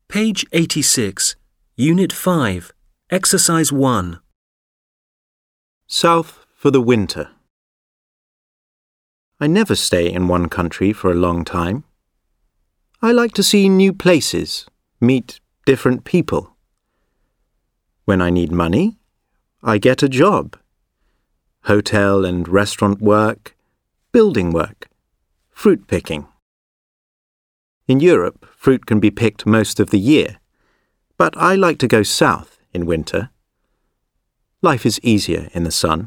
Page 86, Unit 5, Exercise 1. South for the winter. I never stay in one country for a long time. I like to see new places, meet different people. When I need money, I get a job. Hotel and restaurant work, building work, fruit picking. In Europe, fruit can be picked most of the year, but I like to go south in winter. Life is easier in the sun.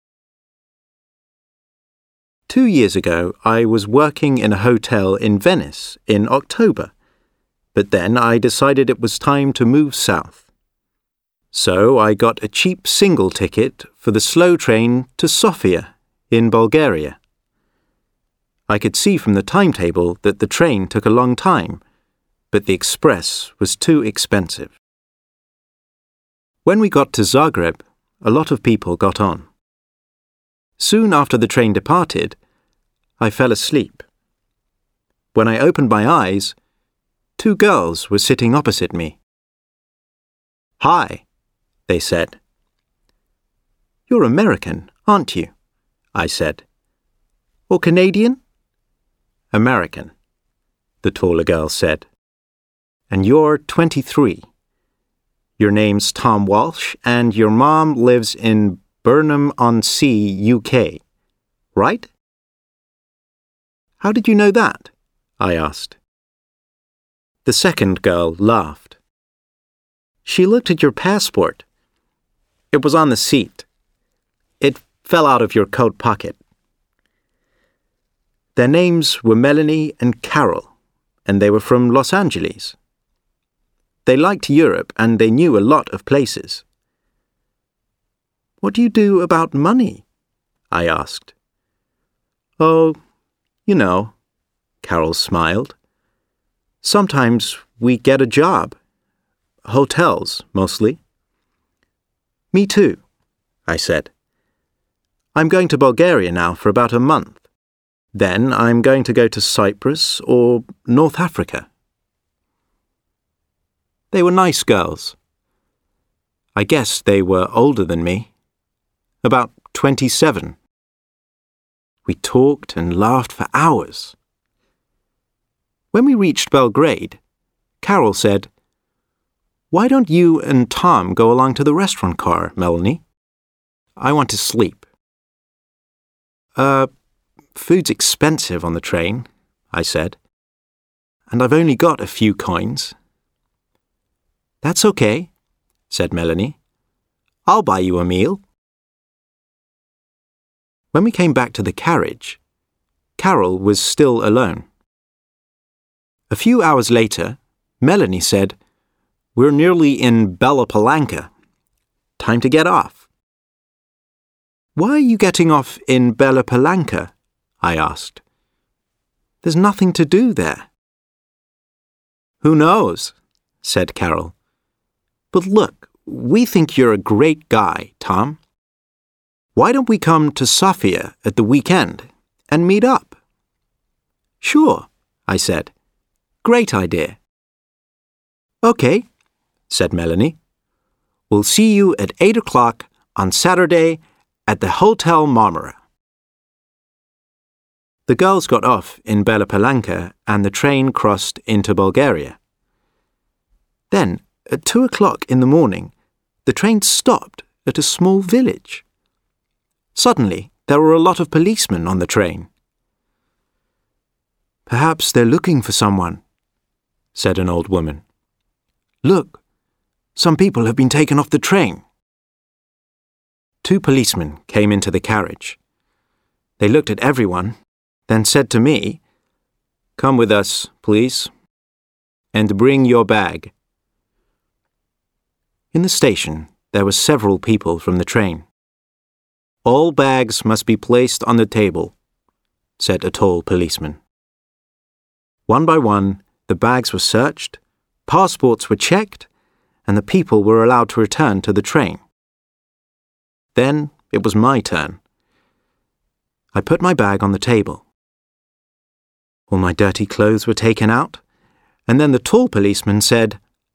2 years ago, I was working in a hotel in Venice in October, but then I decided it was time to move south. So I got a cheap single ticket for the slow train to Sofia in Bulgaria. I could see from the timetable that the train took a long time, but the express was too expensive. When we got to Zagreb, a lot of people got on. Soon after the train departed, I fell asleep. When I opened my eyes, 2 girls were sitting opposite me. "Hi," they said. "You're American, aren't you?" I said. "Or Canadian?" "American," the taller girl said. "And you're 23. Your name's Tom Walsh, and your mom lives in Burnham-on-Sea, UK, right?" "How did you know that?" I asked. The second girl laughed. "She looked at your passport. It was on the seat. It fell out of your coat pocket." Their names were Melanie and Carol, and they were from Los Angeles. They liked Europe, and they knew a lot of places. "What do you do about money?" I asked. "Oh, you know," Carol smiled. "Sometimes we get a job. Hotels, mostly." "Me too," I said. "I'm going to Bulgaria now for about a month. Then I'm going to go to Cyprus or North Africa." They were nice girls. I guess they were older than me, about 27. We talked and laughed for hours. When we reached Belgrade, Carol said, "Why don't you and Tom go along to the restaurant car, Melanie? I want to sleep." Food's expensive on the train," I said. "And I've only got a few coins." "That's okay," said Melanie. "I'll buy you a meal." When we came back to the carriage, Carol was still alone. A few hours later, Melanie said, "We're nearly in Bella Palanca. Time to get off." "Why are you getting off in Bella Palanca?" I asked. "There's nothing to do there." "Who knows?" said Carol. "But look, we think you're a great guy, Tom. Why don't we come to Sofia at the weekend and meet up?" "Sure," I said. "Great idea." "Okay," said Melanie. "We'll see you at 8 o'clock on Saturday at the Hotel Marmara." The girls got off in Bella Palanca and the train crossed into Bulgaria. Then, at 2 o'clock in the morning, the train stopped at a small village. Suddenly, there were a lot of policemen on the train. "Perhaps they're looking for someone," said an old woman. "Look, some people have been taken off the train." 2 policemen came into the carriage. They looked at everyone, then said to me, "Come with us, please, and bring your bag." In the station, there were several people from the train. "All bags must be placed on the table," said a tall policeman. One by one, the bags were searched, passports were checked, and the people were allowed to return to the train. Then it was my turn. I put my bag on the table. All my dirty clothes were taken out, and then the tall policeman said,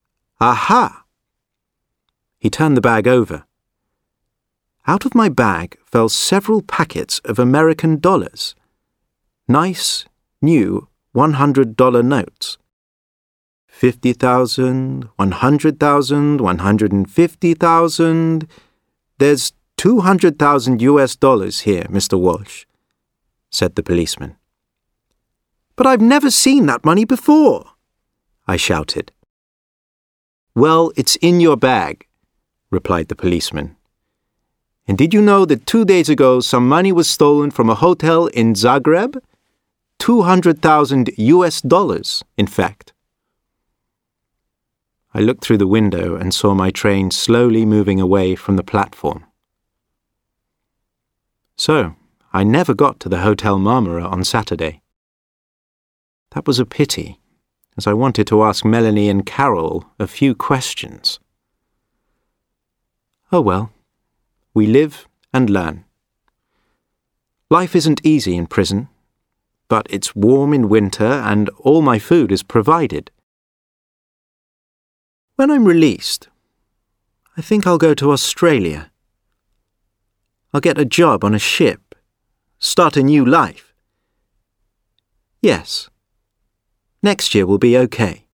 Aha! He turned the bag over. Out of my bag fell several packets of American dollars. Nice, new $100 notes. 50,000, 100,000, 150,000. There's 200,000 US dollars here, Mr. Walsh, said the policeman. But I've never seen that money before, I shouted. Well, it's in your bag, replied the policeman. And did you know that 2 days ago some money was stolen from a hotel in Zagreb? 200,000 US dollars, in fact. I looked through the window and saw my train slowly moving away from the platform. So, I never got to the Hotel Marmara on Saturday. That was a pity, as I wanted to ask Melanie and Carol a few questions. Oh well, we live and learn. Life isn't easy in prison, but it's warm in winter and all my food is provided. When I'm released, I think I'll go to Australia. I'll get a job on a ship, start a new life. Yes, next year will be okay.